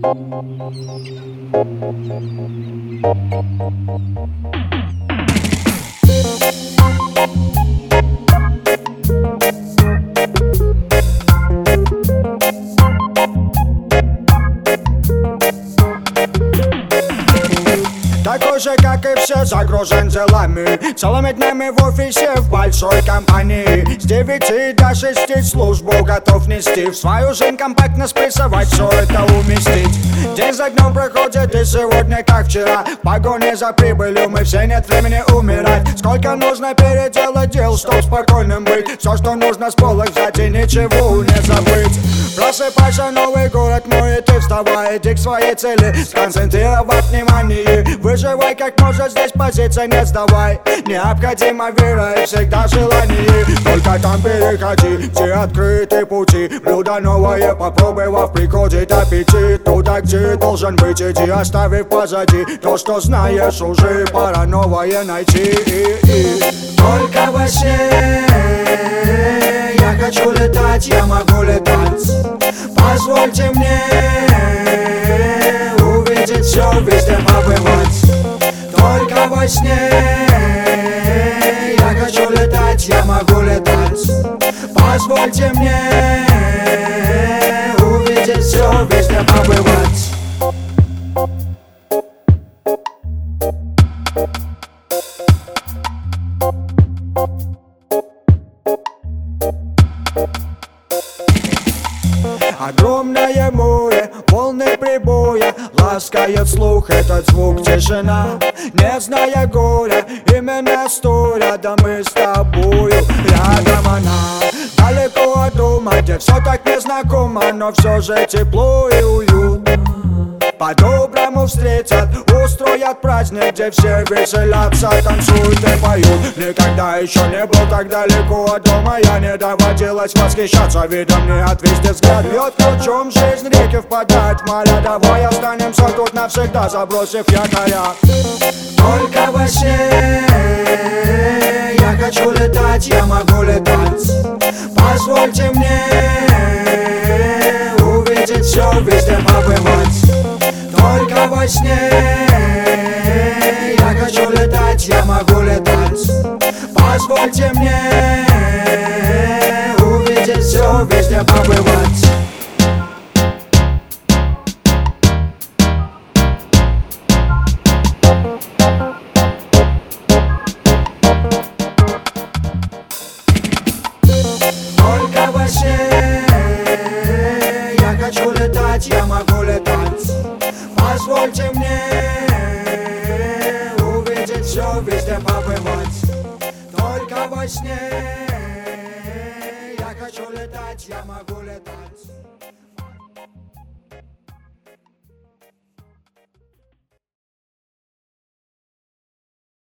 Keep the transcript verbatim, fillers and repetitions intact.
Такой же, как и все, загружен делами, целыми днями в офисе в большой компании. С девяти до шести службу готов нести, в свою жизнь компактно списывать, все это уместить. День за днем проходит, и сегодня как вчера, в погоне за прибылью мы все, нет времени умирать. Сколько нужно переделать дел, чтоб спокойным быть, все, что нужно с полок взять и ничего не забыть. Просыпайся, новый город мой, и ты вставай, иди к своей цели, сконцентрировать внимание. Выживай как можешь, здесь позиция не сдавай. Необходима вера и всегда желание. Только там переходи, где открыты пути. Блюдо новое попробовав, приходит аппетит. Туда, где должен быть, иди, оставив позади то, что знаешь, уже пора новое найти. Только во сне я хочу летать, я могу летать. Позвольте мне увидеть все, везде побывать. Только во сне я хочу летать, я могу летать. Позвольте мне увидеть все, везде побывать. Огромное море, волны прибоя, ласкает слух этот звук, тишина. Не зная горя, именно стой рядом мы с тобою. Рядом она, далеко от дома, где все так незнакомо, но все же тепло и уютно. По-доброму встретят, устроят праздник, где все веселятся, танцуют и поют. Никогда еще не был так далеко от дома, я не доводилось восхищаться видом, не отвести взгляд. Бьет ключом жизнь, реки впадают в моря. Давай останемся тут навсегда, забросив якоря. Только во сне я хочу летать, я могу летать. Позвольте мне увидеть все, везде побывать. Только во сне я хочу летать, я могу летать. Позвольте мне увидеть все, везде побывать. Только во сне я хочу летать, я могу летать. Позвольте мне увидеть все, везде побывать. Только во сне я хочу летать, я могу летать.